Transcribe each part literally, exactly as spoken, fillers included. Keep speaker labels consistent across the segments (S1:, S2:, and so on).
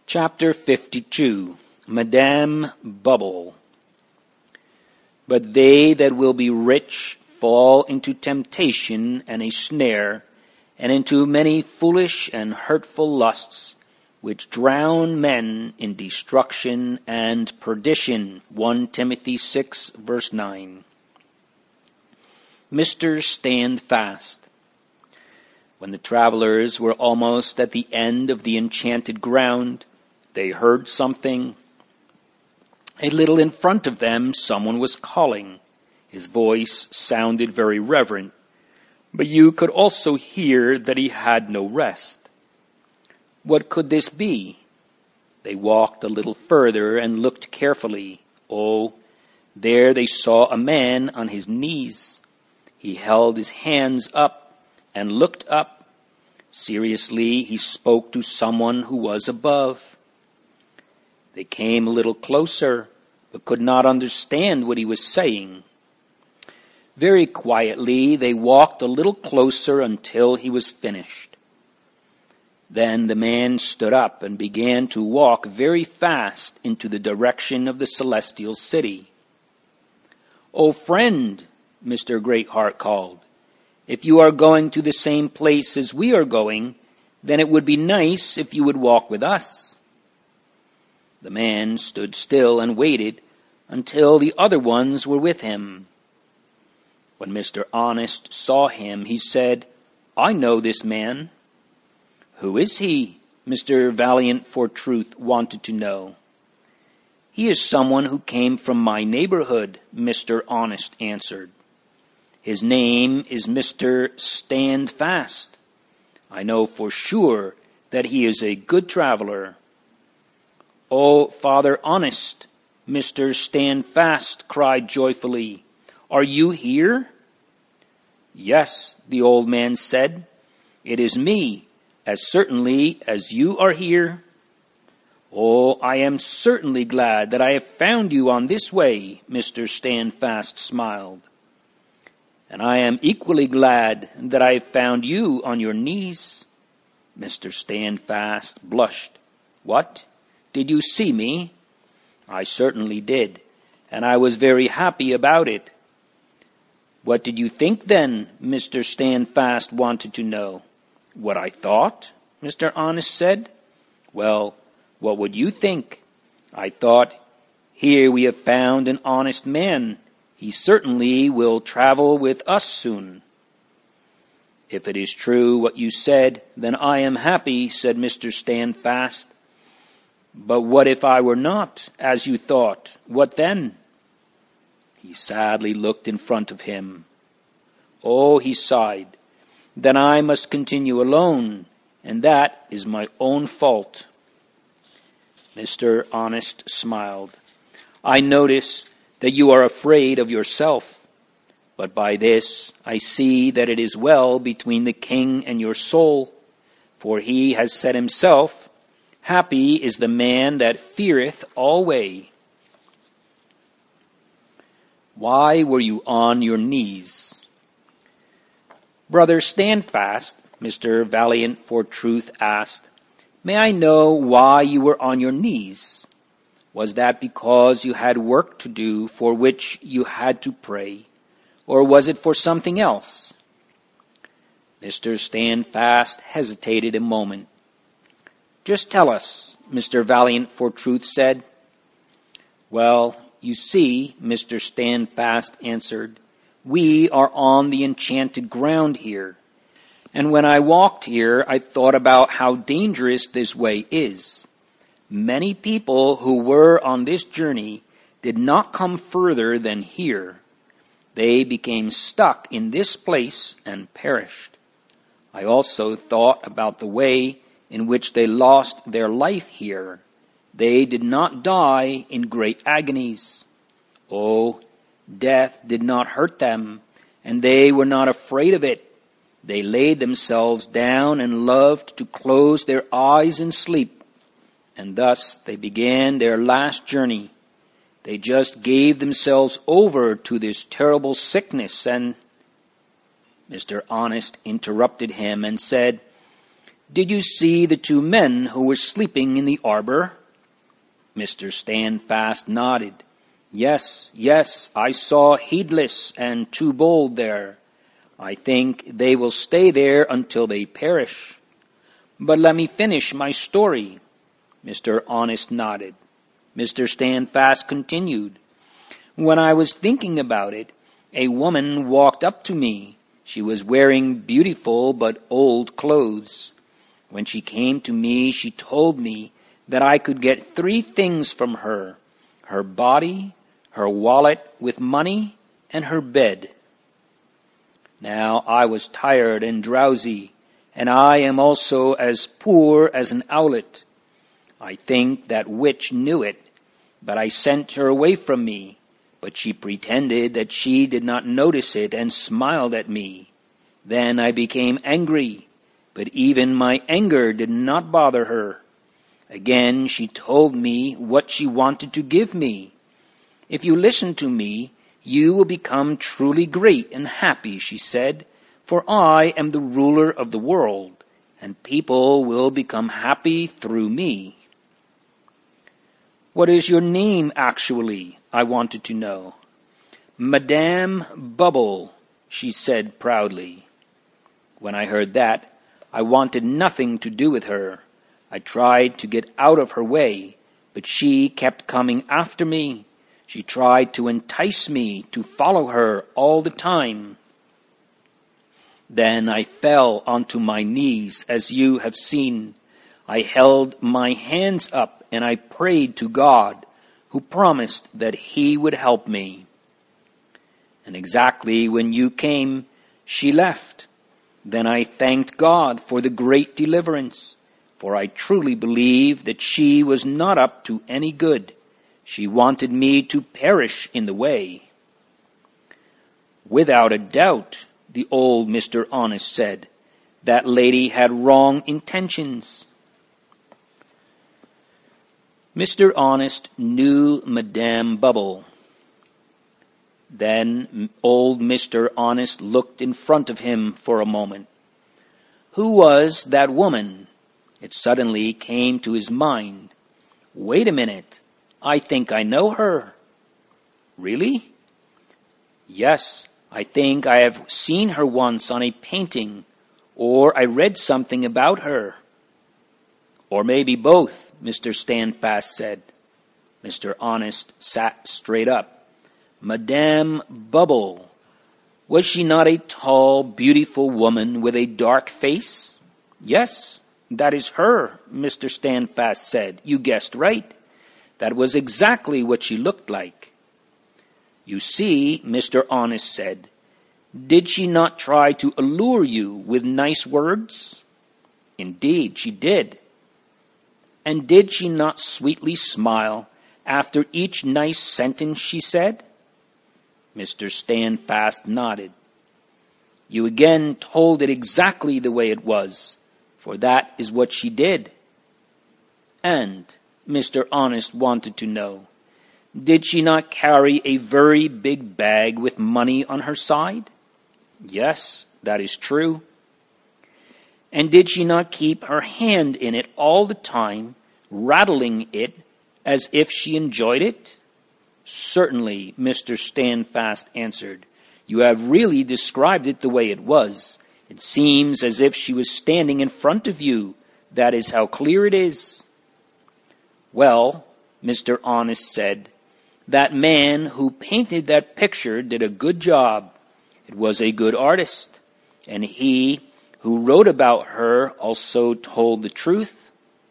S1: Chapter fifty-two. Madame Bubble. But they that will be rich fall into temptation and a snare, and into many foolish and hurtful lusts, which drown men in destruction and perdition. First Timothy six, verse nine. Mister Standfast. When the travelers were almost at the end of the enchanted ground, they heard something. A little in front of them, someone was calling. His voice sounded very reverent, but you could also hear that he had no rest. What could this be? They walked a little further and looked carefully. Oh, there they saw a man on his knees. He held his hands up and looked up. Seriously, he spoke to someone who was above. They came a little closer, but could not understand what he was saying. Very quietly, they walked a little closer until he was finished. Then the man stood up and began to walk very fast into the direction of the celestial city. "Oh, friend," Mister Greatheart called, "if you are going to the same place as we are going, then it would be nice if you would walk with us." The man stood still and waited until the other ones were with him. When Mister Honest saw him, he said, "I know this man." "Who is he?" Mister Valiant for Truth wanted to know. "He is someone who came from my neighborhood," Mister Honest answered. "His name is Mister Standfast. I know for sure that he is a good traveler." "Oh, Father Honest," Mister Standfast cried joyfully, "are you here?" "Yes," the old man said, "it is me, as certainly as you are here." "Oh, I am certainly glad that I have found you on this way," Mister Standfast smiled. "And I am equally glad that I have found you on your knees." Mister Standfast blushed. "What? Did you see me?" "I certainly did, and I was very happy about it." "What did you think then?" Mister Standfast wanted to know. "What I thought?" Mister Honest said. "Well, what would you think? I thought, here we have found an honest man. He certainly will travel with us soon." "If it is true what you said, then I am happy," said Mister Standfast. "But what if I were not, as you thought? What then?" He sadly looked in front of him. "Oh," he sighed, "then I must continue alone, and that is my own fault." Mister Honest smiled. "I notice that you are afraid of yourself, but by this I see that it is well between the king and your soul, for he has said himself, 'Happy is the man that feareth alway.'" Why were you on your knees? "Brother Standfast," Mister Valiant for Truth asked, "may I know why you were on your knees? Was that because you had work to do for which you had to pray, or was it for something else?" Mister Standfast hesitated a moment. "Just tell us," Mister Valiant for Truth said. "Well, you see," Mister Standfast answered, "we are on the enchanted ground here. And when I walked here, I thought about how dangerous this way is. Many people who were on this journey did not come further than here. They became stuck in this place and perished. I also thought about the way in which they lost their life here. They did not die in great agonies. Oh, death did not hurt them, and they were not afraid of it. They laid themselves down and loved to close their eyes in sleep. And thus they began their last journey. They just gave themselves over to this terrible sickness and..." Mister Honest interrupted him and said, Did you see the two men who were sleeping in the arbor? Mister Standfast nodded. Yes, yes, I saw Heedless and Too Bold there. I think they will stay there until they perish. But let me finish my story. Mister Honest nodded. Mister Standfast continued. When I was thinking about it, a woman walked up to me. She was wearing beautiful but old clothes. When she came to me, she told me that I could get three things from her: her body, her wallet with money, and her bed. Now I was tired and drowsy, and I am also as poor as an owlet. I think that witch knew it, but I sent her away from me. But she pretended that she did not notice it and smiled at me. Then I became angry, but even my anger did not bother her. Again she told me what she wanted to give me. If you listen to me, you will become truly great and happy, she said, for I am the ruler of the world, and people will become happy through me. What is your name, actually? I wanted to know. Madame Bubble, she said proudly. When I heard that, I wanted nothing to do with her. I tried to get out of her way, but she kept coming after me. She tried to entice me to follow her all the time. Then I fell onto my knees, as you have seen. I held my hands up and I prayed to God, who promised that he would help me. And exactly when you came, she left. Then I thanked God for the great deliverance, for I truly believe that she was not up to any good. She wanted me to perish in the way. Without a doubt, the old Mister Honest said, that lady had wrong intentions. Mister Honest knew Madame Bubble. Then old Mister Honest looked in front of him for a moment. Who was that woman? It suddenly came to his mind. Wait a minute. I think I know her. Really? Yes, I think I have seen her once on a painting, or I read something about her. Or maybe both, Mister Standfast said. Mister Honest sat straight up. Madame Bubble, was she not a tall, beautiful woman with a dark face? Yes, that is her, Mister Standfast said. You guessed right. That was exactly what she looked like. You see, Mister Honest said, did she not try to allure you with nice words? Indeed, she did. And did she not sweetly smile after each nice sentence she said? Mister Standfast nodded. You again told it exactly the way it was, for that is what she did. And Mister Honest wanted to know, did she not carry a very big bag with money on her side? Yes, that is true. And did she not keep her hand in it all the time, rattling it as if she enjoyed it? Certainly, Mister Standfast answered. You have really described it the way it was. It seems as if she was standing in front of you. That is how clear it is. Well, Mister Honest said, that man who painted that picture did a good job. It was a good artist. And he who wrote about her also told the truth.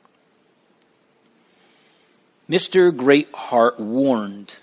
S1: Mister Greatheart warned.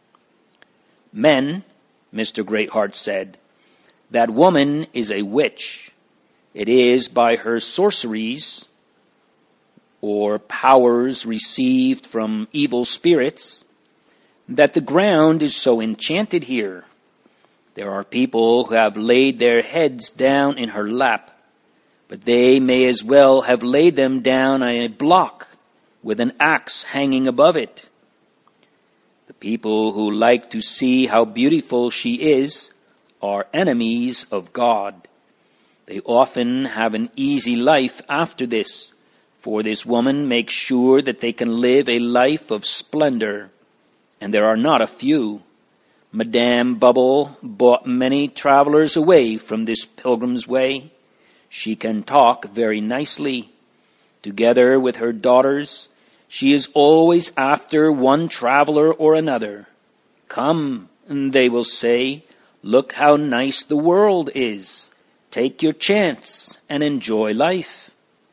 S1: Men, Mister Greatheart said, that woman is a witch. It is by her sorceries or powers received from evil spirits that the ground is so enchanted here. There are people who have laid their heads down in her lap, but they may as well have laid them down on a block with an axe hanging above it. The people who like to see how beautiful she is are enemies of God. They often have an easy life after this, for this woman makes sure that they can live a life of splendor, and there are not a few. Madame Bubble brought many travelers away from this pilgrim's way. She can talk very nicely. Together with her daughters, she is always after one traveler or another. Come, they will say, look how nice the world is. Take your chance and enjoy life.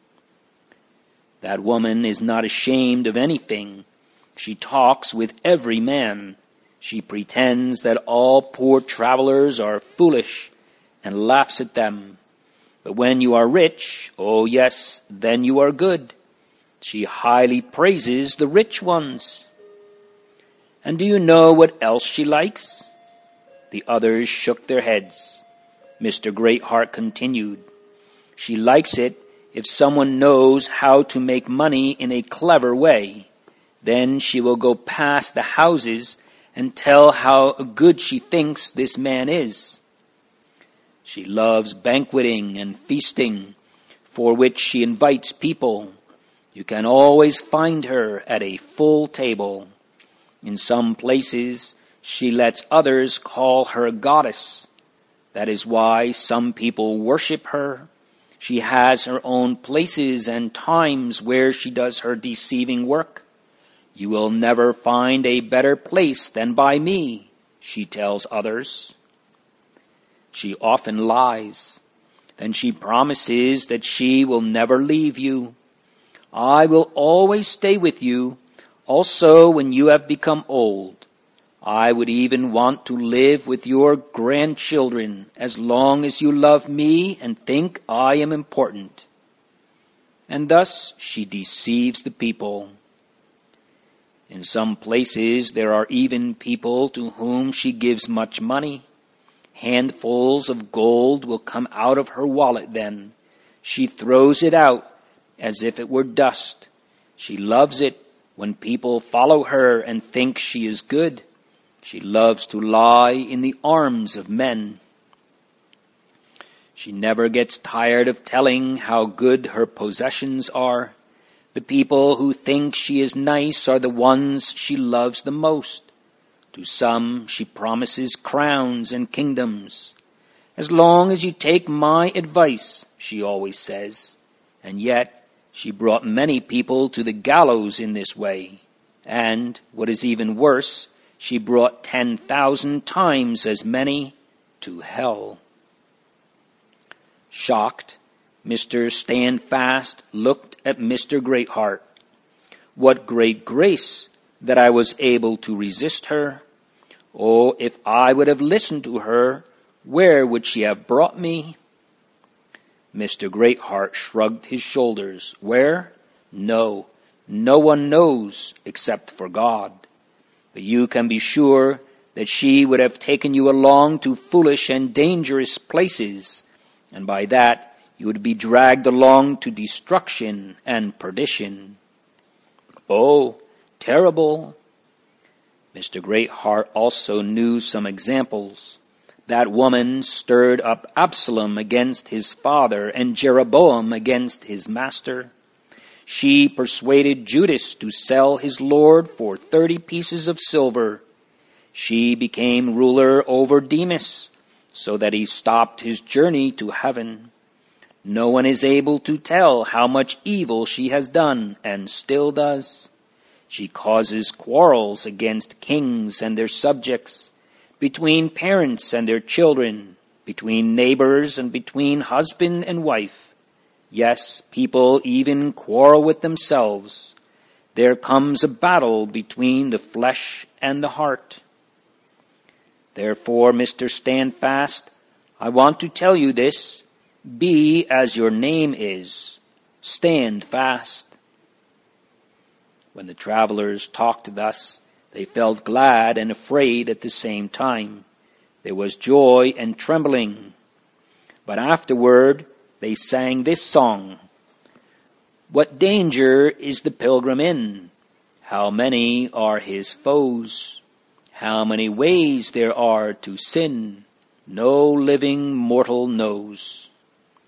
S1: That woman is not ashamed of anything. She talks with every man. She pretends that all poor travelers are foolish and laughs at them. But when you are rich, oh yes, then you are good. She highly praises the rich ones. And do you know what else she likes? The others shook their heads. Mister Greatheart continued, she likes it if someone knows how to make money in a clever way. Then she will go past the houses and tell how good she thinks this man is. She loves banqueting and feasting, for which she invites people. You can always find her at a full table. In some places, she lets others call her a goddess. That is why some people worship her. She has her own places and times where she does her deceiving work. You will never find a better place than by me, she tells others. She often lies. Then she promises that she will never leave you. I will always stay with you, also when you have become old. I would even want to live with your grandchildren as long as you love me and think I am important. And thus she deceives the people. In some places there are even people to whom she gives much money. Handfuls of gold will come out of her wallet then. She throws it out as if it were dust. She loves it when people follow her and think she is good. She loves to lie in the arms of men. She never gets tired of telling how good her possessions are. The people who think she is nice are the ones she loves the most. To some she promises crowns and kingdoms. As long as you take my advice, she always says. And yet she brought many people to the gallows in this way. And, what is even worse, she brought ten thousand times as many to hell. Shocked, Mister Standfast looked at Mister Greatheart. What great grace that I was able to resist her. Oh, if I would have listened to her, where would she have brought me? Mister Greatheart shrugged his shoulders. Where? No, no one knows except for God. But you can be sure that she would have taken you along to foolish and dangerous places, and by that you would be dragged along to destruction and perdition. Oh, terrible! Mister Greatheart also knew some examples. That woman stirred up Absalom against his father and Jeroboam against his master. She persuaded Judas to sell his lord for thirty pieces of silver. She became ruler over Demas, so that he stopped his journey to heaven. No one is able to tell how much evil she has done and still does. She causes quarrels against kings and their subjects, between parents and their children, between neighbors and between husband and wife. Yes, people even quarrel with themselves. There comes a battle between the flesh and the heart. Therefore, Mister Standfast, I want to tell you this. Be as your name is. Stand fast. When the travelers talked thus, they felt glad and afraid at the same time. There was joy and trembling. But afterward, they sang this song. What danger is the pilgrim in? How many are his foes? How many ways there are to sin, no living mortal knows.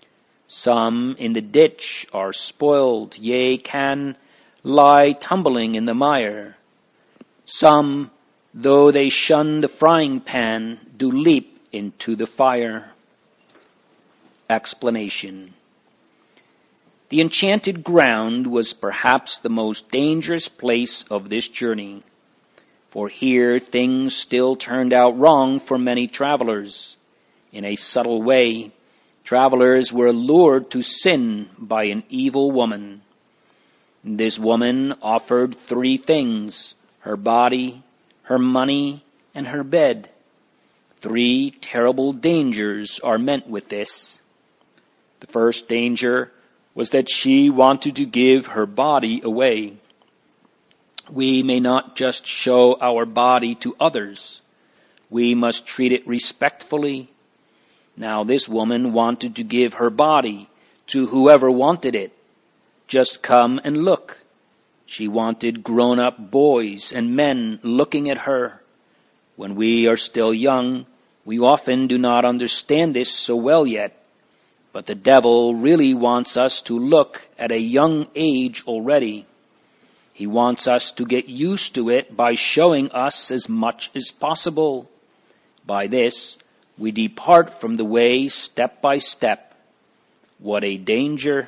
S1: Some in the ditch are spoiled, yea, can lie tumbling in the mire. Some, though they shun the frying pan, do leap into the fire. Explanation. The enchanted ground was perhaps the most dangerous place of this journey, for here things still turned out wrong for many travelers. In a subtle way, travelers were lured to sin by an evil woman. This woman offered three things: her body, her money, and her bed. Three terrible dangers are meant with this. The first danger was that she wanted to give her body away. We may not just show our body to others. We must treat it respectfully. Now this woman wanted to give her body to whoever wanted it. Just come and look. She wanted grown-up boys and men looking at her. When we are still young, we often do not understand this so well yet. But the devil really wants us to look at a young age already. He wants us to get used to it by showing us as much as possible. By this, we depart from the way step by step. What a danger!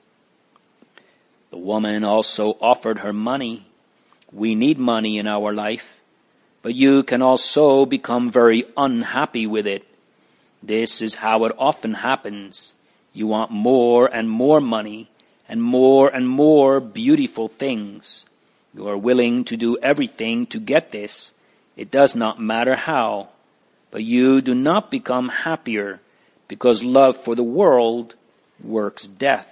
S1: The woman also offered her money. We need money in our life, but you can also become very unhappy with it. This is how it often happens. You want more and more money and more and more beautiful things. You are willing to do everything to get this. It does not matter how. But you do not become happier because love for the world works death.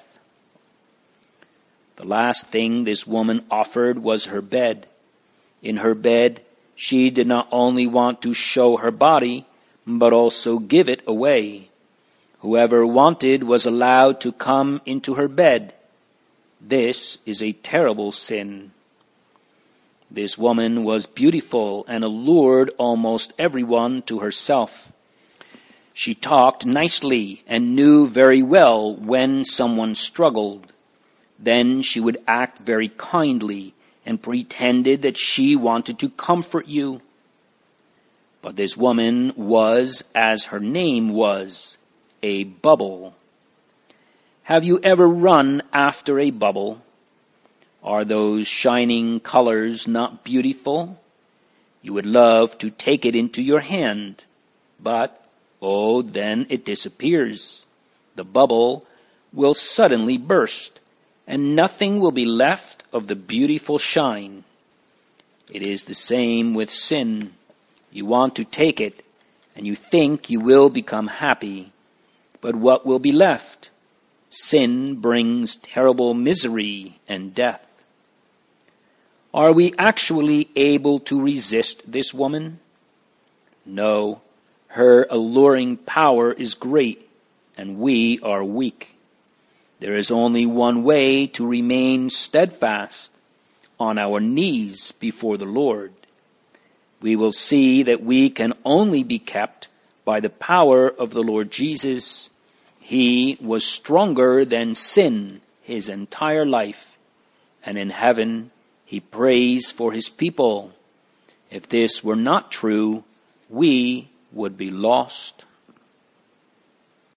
S1: The last thing this woman offered was her bed. In her bed, she did not only want to show her body, but also give it away. Whoever wanted was allowed to come into her bed. This is a terrible sin. This woman was beautiful and allured almost everyone to herself. She talked nicely and knew very well when someone struggled. Then she would act very kindly and pretended that she wanted to comfort you. But this woman was, as her name was, a bubble. Have you ever run after a bubble? Are those shining colors not beautiful? You would love to take it into your hand, but, oh, then it disappears. The bubble will suddenly burst, and nothing will be left of the beautiful shine. It is the same with sin. You want to take it, and you think you will become happy, but what will be left? Sin brings terrible misery and death. Are we actually able to resist this woman? No, her alluring power is great, and we are weak. There is only one way to remain steadfast, on our knees before the Lord. We will see that we can only be kept by the power of the Lord Jesus. He was stronger than sin his entire life, and in heaven he prays for his people. If this were not true, we would be lost.